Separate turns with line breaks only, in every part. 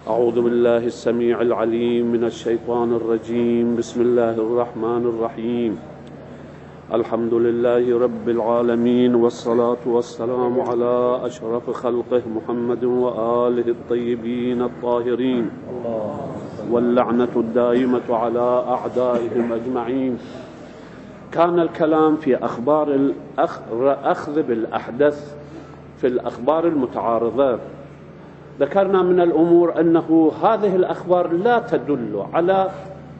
أعوذ بالله السميع العليم من الشيطان الرجيم. بسم الله الرحمن الرحيم. الحمد لله رب العالمين، والصلاة والسلام على أشرف خلقه محمد وآله الطيبين الطاهرين، واللعنة الدائمة على أعدائهم أجمعين. كان الكلام في أخبار الأخذ بالأحدث في الأخبار المتعارضة. ذكرنا من الأمور أنه هذه الأخبار لا تدل على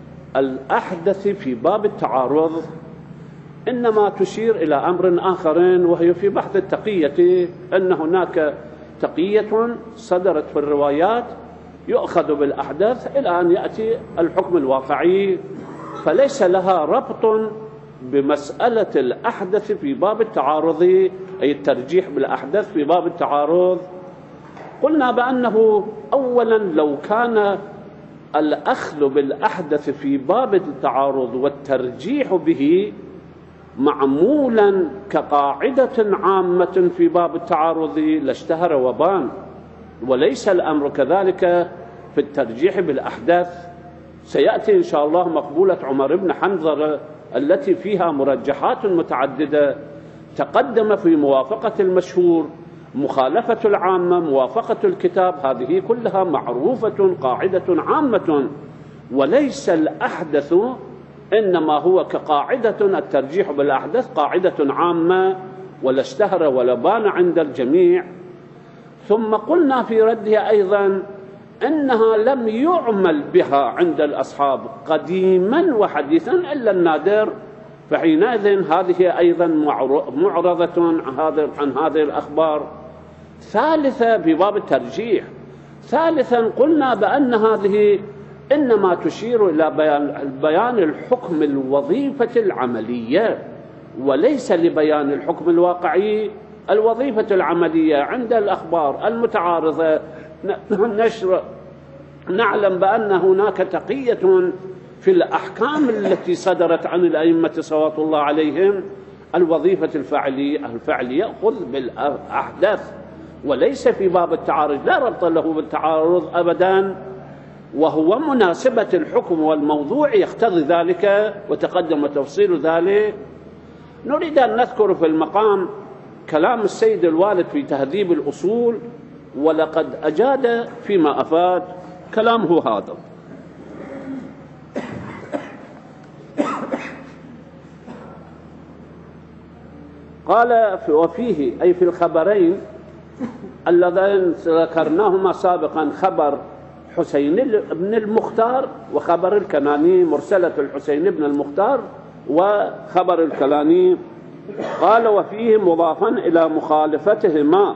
الأحدث في باب التعارض، إنما تشير إلى أمر آخر، وهي في بحث التقية أن هناك تقية صدرت في الروايات يؤخذ بالأحدث إلى أن يأتي الحكم الواقعي، فليس لها ربط بمسألة الأحدث في باب التعارض، أي الترجيح بالأحدث في باب التعارض. قلنا بأنه أولا لو كان الأخذ بالأحدث في باب التعارض والترجيح به معمولا كقاعدة عامة في باب التعارض لاشتهر وبان، وليس الأمر كذلك في الترجيح بالأحداث. سيأتي إن شاء الله مقبولة عمر بن حنظلة التي فيها مرجحات متعددة، تقدم في موافقة المشهور، مخالفة العامة، موافقة الكتاب، هذه كلها معروفة قاعدة عامة، وليس الأحدث إنما هو كقاعدة الترجيح بالأحدث قاعدة عامة، ولا اشتهر ولا بان عند الجميع. ثم قلنا في ردها أيضا إنها لم يعمل بها عند الأصحاب قديما وحديثا إلا النادر، فحينئذ هذه أيضا معرضة عن هذه الأخبار. ثالثا في باب الترجيح، ثالثا قلنا بأن هذه إنما تشير إلى بيان الحكم الوظيفة العملية، وليس لبيان الحكم الواقعي. الوظيفة العملية عند الأخبار المتعارضة نعلم بأن هناك تقية في الأحكام التي صدرت عن الأئمة صلوات الله عليهم. الوظيفة الفعل يأخذ بالأحداث، وليس في باب التعارض، لا ربط له بالتعارض أبدا، وهو مناسبة الحكم والموضوع يقتضي ذلك، وتقدم تفصيل ذلك. نريد أن نذكر في المقام كلام السيد الوالد في تهذيب الأصول، ولقد أجاد فيما أفاد. كلامه هذا: قال وفيه، أي في الخبرين اللذين ذكرناهما سابقا، خبر حسين بن المختار وخبر الكناني، مرسلة الحسين بن المختار وخبر الكناني. قال وفيه مضافا إلى مخالفتهما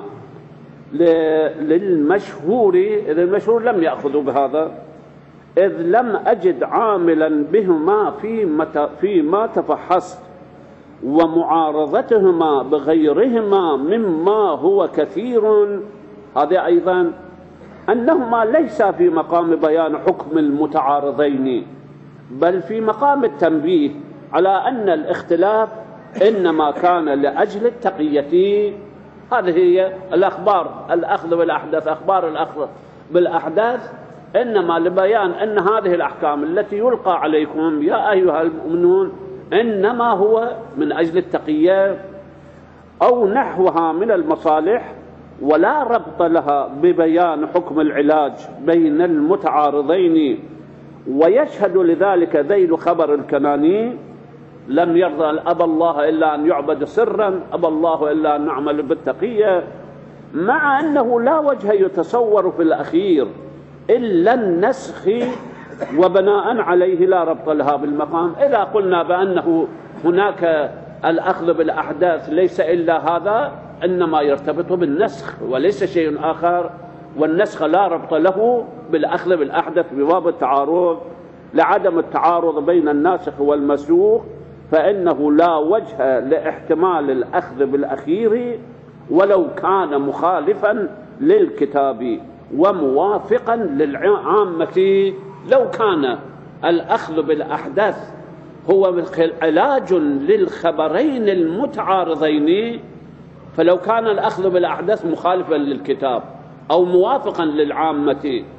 للمشهور، إذ المشهور لم يأخذوا بهذا، إذ لم أجد عاملا بهما فيما تفحصت، ومعارضتهما بغيرهما مما هو كثير. هذا أيضا أنهما ليس في مقام بيان حكم المتعارضين، بل في مقام التنبيه على أن الاختلاف إنما كان لأجل التقية. هذه هي الأخبار الأخذ بالأحداث، أخبار الأخذ بالأحداث إنما لبيان أن هذه الأحكام التي يلقى عليكم يا أيها المؤمنون إنما هو من أجل التقية أو نحوها من المصالح، ولا ربط لها ببيان حكم العلاج بين المتعارضين. ويشهد لذلك ذيل خبر الكناني: لم يرضى أبى الله إلا أن يعبد سرا، أبى الله إلا أن نعمل بالتقية، مع أنه لا وجه يتصور في الأخير إلا النسخ، وبناء عليه لا ربط لها بالمقام. إذا قلنا بأنه هناك الأخذ بالأحداث ليس إلا هذا، إنما يرتبط بالنسخ وليس شيء آخر، والنسخ لا ربط له بالأخذ بالأحدث بباب التعارض، لعدم التعارض بين الناسخ والمنسوخ، فإنه لا وجه لاحتمال الأخذ بالأخير ولو كان مخالفا للكتاب وموافقا للعامة. لو كان الأخذ بالأحداث هو علاج للخبرين المتعارضين، فلو كان الأخذ بالأحداث مخالفا للكتاب أو موافقا للعامة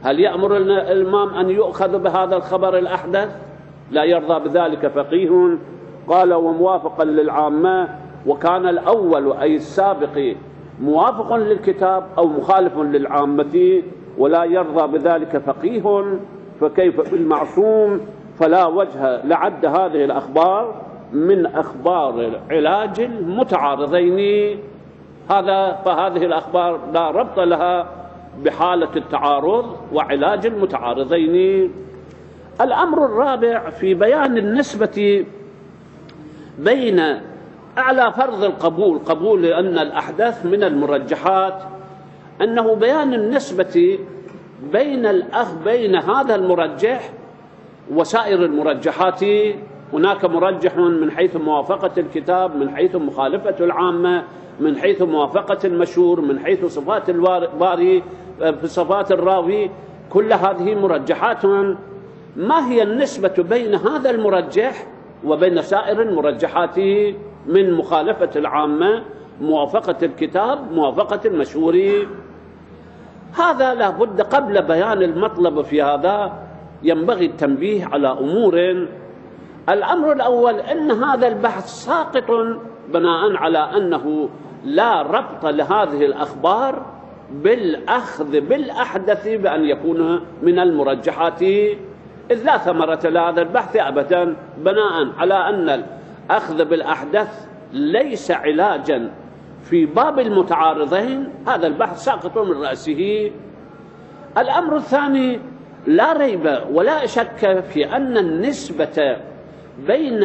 هل يأمر الإمام أن يؤخذ بهذا الخبر الأحدث؟ لا يرضى بذلك فقيه. قال وموافقا للعامة، وكان الأول أي السابق موافق للكتاب أو مخالف للعامة، ولا يرضى بذلك فقيه، فكيف بالمعصوم؟ فلا وجه لعد هذه الأخبار من أخبار علاج المتعارضين. فهذه الأخبار لا ربط لها بحالة التعارض وعلاج المتعارضين. الأمر الرابع في بيان النسبة بين أعلى فرض القبول، قبول أن الأحداث من المرجحات، أنه بيان النسبة بين هذا المرجح وسائر المرجحات. هناك مرجح من حيث موافقة الكتاب، من حيث مخالفة العامة، من حيث موافقة المشهور، من حيث صفات الباري في صفات الراوي. كل هذه مرجحات. ما هي النسبة بين هذا المرجح وبين سائر المرجحات من مخالفة العامة، موافقة الكتاب، موافقة المشهور؟ هذا لا بد قبل بيان المطلب في هذا ينبغي التنبيه على أمور. الأمر الأول أن هذا البحث ساقط بناء على أنه لا ربط لهذه الأخبار بالأخذ بالأحدث بأن يكون من المرجحات، إذ لا ثمرة لهذا البحث أبدا، بناء على أن الأخذ بالأحدث ليس علاجا في باب المتعارضين. هذا البحث ساقط من رأسه. الأمر الثاني، لا ريب ولا شك في أن النسبة بين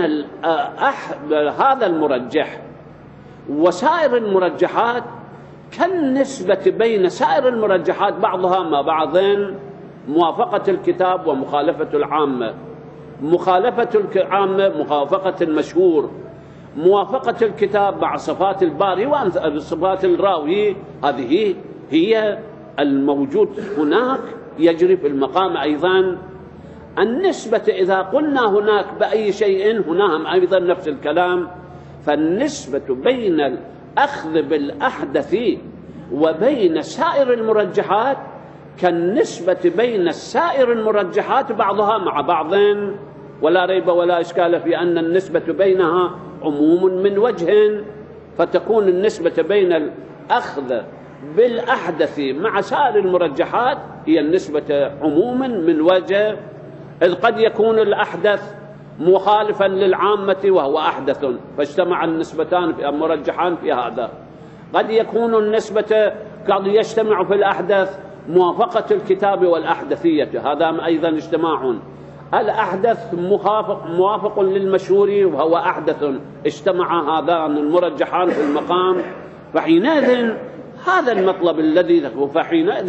هذا المرجح وسائر المرجحات كالنسبة بين سائر المرجحات بعضها مع بعض. موافقة الكتاب ومخالفة العامة، مخالفة العامة موافقة المشهور، موافقة الكتاب مع صفات الباري وصفات الراوي، هذه هي الموجود هناك يجري في المقام أيضا. النسبة إذا قلنا هناك بأي شيء، هنا أيضا نفس الكلام. فالنسبة بين الأخذ بالأحدث وبين سائر المرجحات كالنسبة بين سائر المرجحات بعضها مع بعض، ولا ريب ولا إشكال في أن النسبة بينها عموم من وجه، فتكون النسبة بين الأخذ بالأحدث مع سائر المرجحات هي النسبة عموم من وجه، إذ قد يكون الأحدث مخالفا للعامة وهو أحدث فاجتمع النسبتان في المرجحان في هذا. قد يكون النسبة قد يجتمع في الأحدث موافقة الكتاب والأحدثية، هذا أيضا اجتماع. الأحدث موافق للمشهور وهو أحدث، اجتمع هذان المرجحان في المقام. فحينئذ هذا المطلب الذي له، فحينئذ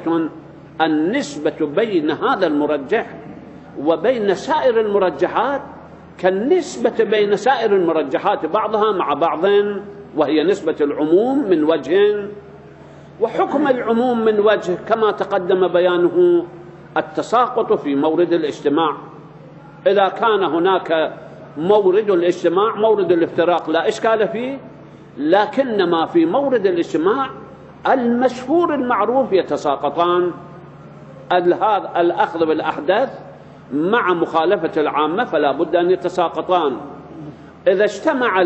النسبة بين هذا المرجح وبين سائر المرجحات كالنسبة بين سائر المرجحات بعضها مع بعض، وهي نسبة العموم من وجه. وحكم العموم من وجه كما تقدم بيانه التساقط في مورد الاجتماع. إذا كان هناك مورد الاجتماع مورد الافتراق لا إشكال فيه، لكنما في مورد الاجتماع المشهور المعروف يتساقطان. الأخذ بالأحداث مع مخالفة العامة فلا بد أن يتساقطان. إذا اجتمع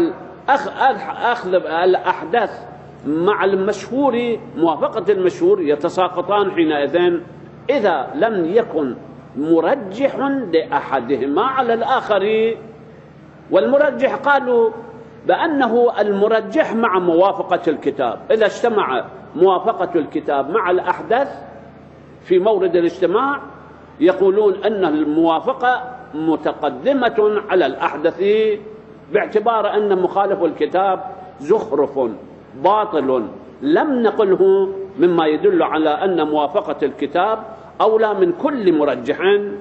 أخذ الأحداث مع المشهور موافقة المشهور يتساقطان حينئذ إذا لم يكن مرجح لأحدهما على الآخر. والمرجح قالوا بأنه المرجح مع موافقة الكتاب. إذا اجتمع موافقة الكتاب مع الأحداث في مورد الاجتماع يقولون أن الموافقة متقدمة على الأحدث، باعتبار أن مخالف الكتاب زخرف باطل لم نقله، مما يدل على أن موافقة الكتاب أولى من كل مرجح.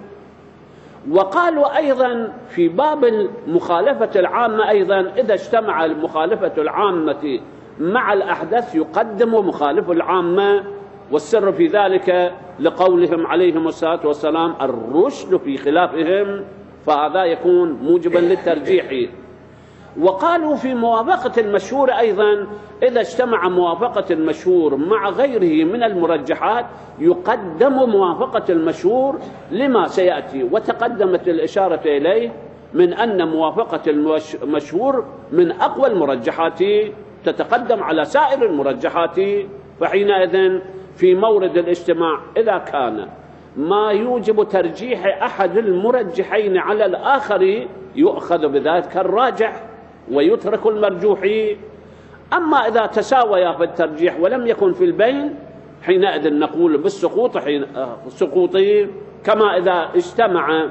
وقالوا أيضا في باب المخالفة العامة أيضا إذا اجتمع المخالفة العامة مع الأحدث يقدم مخالف العامة، والسر في ذلك لقولهم عليهم الصلاة والسلام الرشد في خلافهم، فهذا يكون موجبا للترجيح. وقالوا في موافقة المشهور أيضا إذا اجتمع موافقة المشهور مع غيره من المرجحات يقدم موافقة المشهور لما سيأتي، وتقدمت الإشارة إليه من أن موافقة المشهور من أقوى المرجحات تتقدم على سائر المرجحات. فحينئذ في مورد الاجتماع إذا كان ما يوجب ترجيح أحد المرجحين على الآخر يؤخذ بذلك الراجح ويترك المرجوح. أما إذا تساويا في الترجيح ولم يكن في البين حينئذ نقول بالسقوط سقوطي، كما إذا اجتمع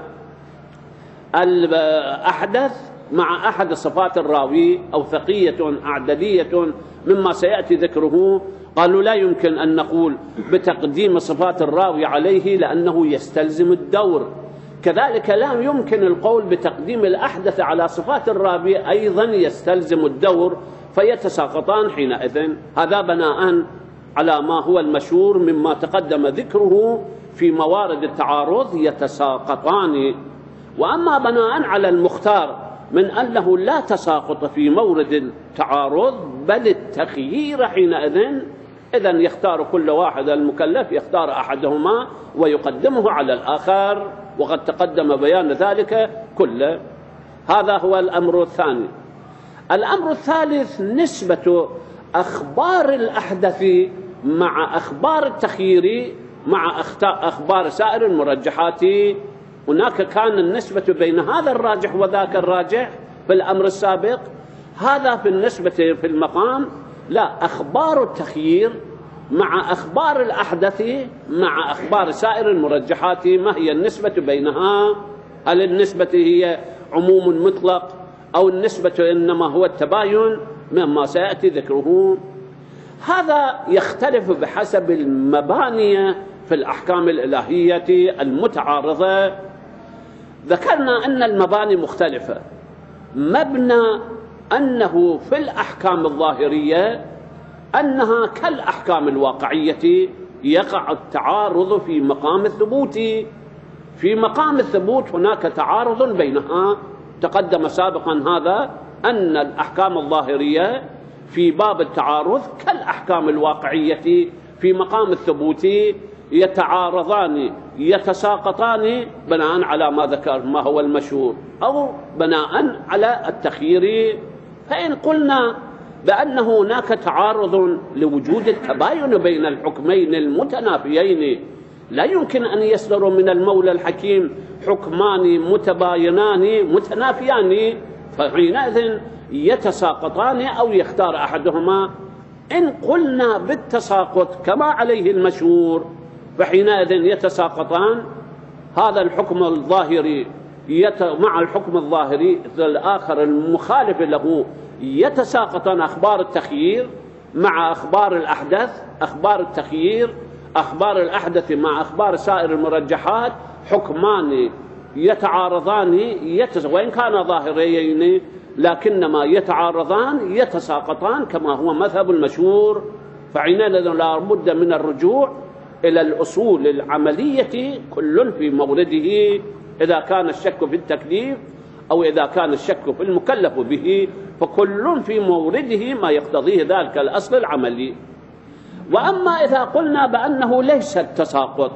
الأحدث مع أحد صفات الراوي أو ثقية أعددية مما سيأتي ذكره، قالوا لا يمكن أن نقول بتقديم صفات الراوي عليه لأنه يستلزم الدور، كذلك لا يمكن القول بتقديم الأحدث على صفات الراوي أيضا يستلزم الدور، فيتساقطان حينئذ. هذا بناء على ما هو المشهور مما تقدم ذكره في موارد التعارض يتساقطان. وأما بناء على المختار من أنه لا تساقط في مورد التعارض بل التخيير حينئذ، إذن يختار كل واحد المكلف يختار أحدهما ويقدمه على الآخر، وقد تقدم بيان ذلك كله. هذا هو الأمر الثاني. الأمر الثالث نسبة أخبار الأحدث مع أخبار التخيير مع أخبار سائر المرجحات. هناك كان النسبة بين هذا الراجح وذاك الراجح في الأمر السابق، هذا في النسبة في المقام لا، أخبار التخيير مع أخبار الأحدث مع أخبار سائر المرجحات ما هي النسبة بينها؟ هل النسبة هي عموم مطلق أو النسبة إنما هو التباين مما سيأتي ذكره؟ هذا يختلف بحسب المباني في الأحكام الإلهية المتعارضة. ذكرنا أن المباني مختلفة. مبنى أنه في الأحكام الظاهرية أنها كالأحكام الواقعية يقع التعارض في مقام الثبوت. في مقام الثبوت هناك تعارض بينها، تقدم سابقا هذا أن الأحكام الظاهرية في باب التعارض كالأحكام الواقعية في مقام الثبوت يتعارضان يتساقطان بناء على ما ذكر ما هو المشهور أو بناء على التخيير. فإن قلنا بأن هناك تعارض لوجود التباين بين الحكمين المتنافيين، لا يمكن أن يصدر من المولى الحكيم حكمان متباينان متنافيان، فحينئذ يتساقطان أو يختار أحدهما. إن قلنا بالتساقط كما عليه المشهور فحينئذ يتساقطان، هذا الحكم الظاهري مع الحكم الظاهري الآخر المخالف له يتساقطان أخبار التخيير مع أخبار الأحدث، أخبار التخيير أخبار الأحدث مع أخبار سائر المرجحات حكمان يتعارضان وإن كان ظاهريين لكنما يتعارضان يتساقطان كما هو مذهب المشهور. فحينئذ لا بد من الرجوع إلى الأصول العملية كل في مورده، إذا كان الشك في التكليف أو إذا كان الشك في المكلف به فكل في مورده ما يقتضيه ذلك الأصل العملي. وأما إذا قلنا بأنه ليس التساقط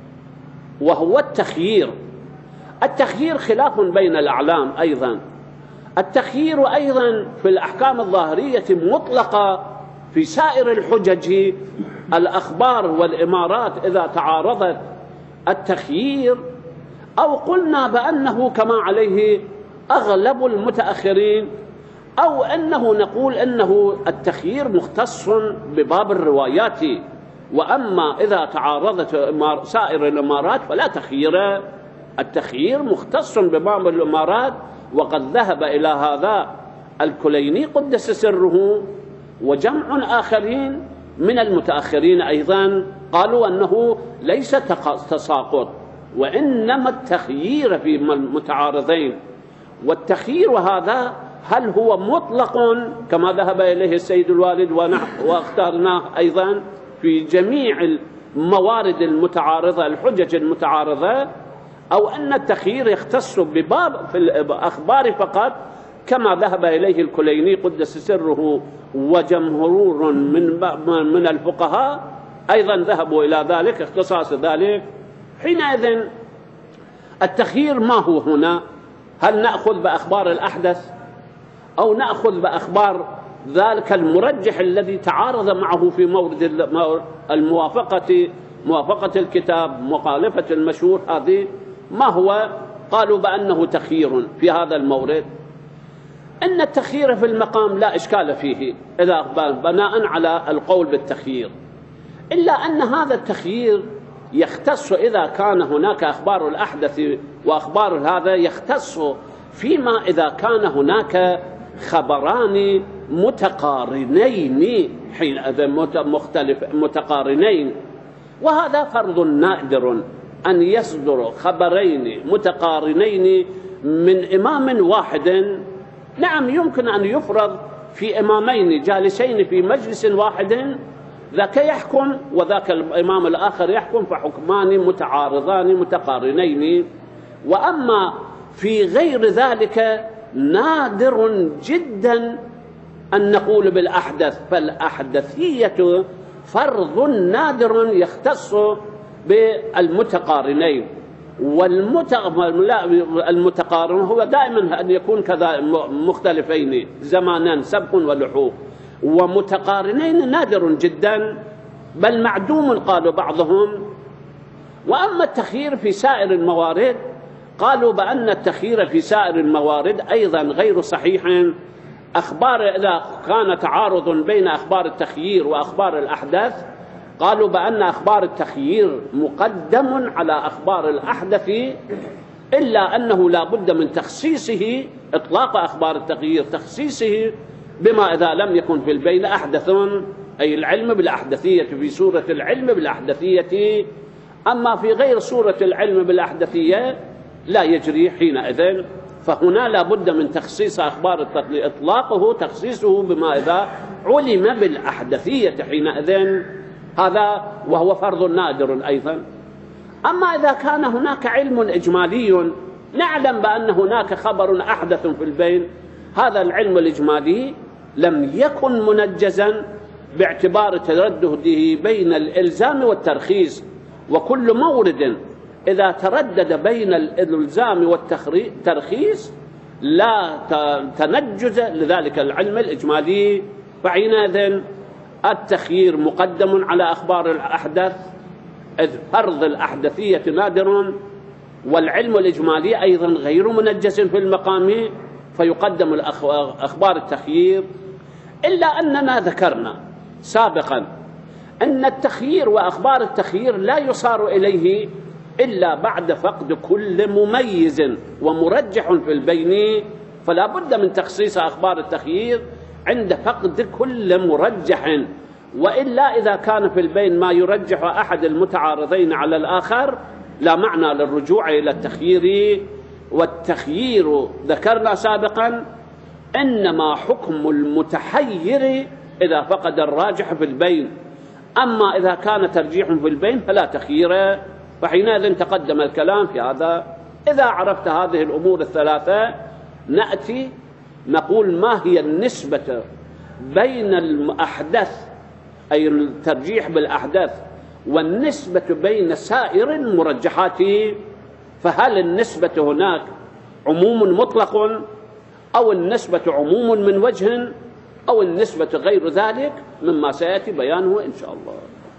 وهو التخيير، التخيير خلاف بين الأعلام أيضا. التخيير أيضا في الأحكام الظاهرية مطلقة في سائر الحجج الأخبار والإمارات إذا تعارضت التخيير، أو قلنا بأنه كما عليه أغلب المتأخرين، أو أنه نقول أنه التخيير مختص بباب الروايات، وأما إذا تعارضت سائر الإمارات فلا تخيير. التخيير مختص بباب الإمارات، وقد ذهب إلى هذا الكليني قدس سره وجمع آخرين من المتأخرين أيضا قالوا أنه ليس تساقط وإنما التخيير في المتعارضين. والتخيير هذا هل هو مطلق كما ذهب إليه السيد الوالد واخترناه أيضا في جميع الموارد المتعارضة الحجج المتعارضة، أو أن التخيير يختص بباب في الأخبار فقط كما ذهب إليه الكليني قدس سره وجمهور من الفقهاء أيضا ذهبوا إلى ذلك، اختصاص ذلك. حينئذ التخيير ما هو هنا؟ هل نأخذ بأخبار الأحدث أو نأخذ بأخبار ذلك المرجح الذي تعارض معه في مورد موافقة الكتاب مخالفة المشهور؟ هذه ما هو؟ قالوا بأنه تخيير في هذا المورد. إن التخيير في المقام لا إشكال فيه إذا بناء على القول بالتخيير، إلا أن هذا التخيير يختص إذا كان هناك أخبار الأحدث وأخبار هذا، يختص فيما إذا كان هناك خبران متقارنين، حينئذ متقارنين، وهذا فرض نادر أن يصدر خبرين متقارنين من إمام واحد. نعم يمكن أن يفرض في إمامين جالسين في مجلس واحد، ذاك يحكم وذاك الإمام الآخر يحكم، فحكمان متعارضان متقارنين. وأما في غير ذلك نادر جدا أن نقول بالأحدث، فالأحدثية فرض نادر يختص بالمتقارنين. والمتقارن هو دائما أن يكون كذا مختلفين زمانا سبق ولحوق، ومتقارنين نادر جدا بل معدوم قالوا بعضهم. وأما التخيير في سائر الموارد، قالوا بأن التخيير في سائر الموارد أيضا غير صحيح. أخبار إذا كان تعارض بين أخبار التخيير وأخبار الأحداث، قالوا بأن أخبار التخيير مقدم على أخبار الأحدث، إلا أنه لا بد من تخصيصه، إطلاق أخبار التخيير تخصيصه بما إذا لم يكن في البين أحدث، أي العلم بالأحدثية في سورة العلم بالأحدثية. أما في غير سورة العلم بالأحدثية لا يجري حينئذ، فهنا لا بد من تخصيص أخبار التخيير، إطلاقه تخصيصه بما إذا علم بالأحدثية حينئذ، هذا وهو فرض نادر أيضا. أما إذا كان هناك علم إجمالي نعلم بأن هناك خبر أحدث في البين، هذا العلم الإجمالي لم يكن منجزا باعتبار تردده بين الإلزام والترخيص، وكل مورد إذا تردد بين الإلزام والترخيص لا تنجز لذلك العلم الإجمالي، فحينئذ التخيير مقدم على أخبار الأحدث، إذ فرض الأحدثية نادر، والعلم الإجمالي أيضا غير منجز في المقام، فيقدم أخبار التخيير. إلا أننا ذكرنا سابقا أن التخيير وأخبار التخيير لا يصار إليه إلا بعد فقد كل مميز ومرجح في البين، فلا بد من تخصيص أخبار التخيير عند فقد كل مرجح، وإلا إذا كان في البين ما يرجح أحد المتعارضين على الآخر لا معنى للرجوع إلى التخيير. والتخيير ذكرنا سابقا إنما حكم المتحير إذا فقد الراجح في البين، أما إذا كان ترجيح في البين فلا تخيير، فحينئذ تقدم الكلام في هذا. إذا عرفت هذه الأمور الثلاثة نأتي نقول ما هي النسبة بين الأحداث، أي الترجيح بالأحداث، والنسبة بين سائر المرجحات. فهل النسبة هناك عموم مطلق، أو النسبة عموم من وجه، أو النسبة غير ذلك، مما سيأتي بيانه إن شاء الله.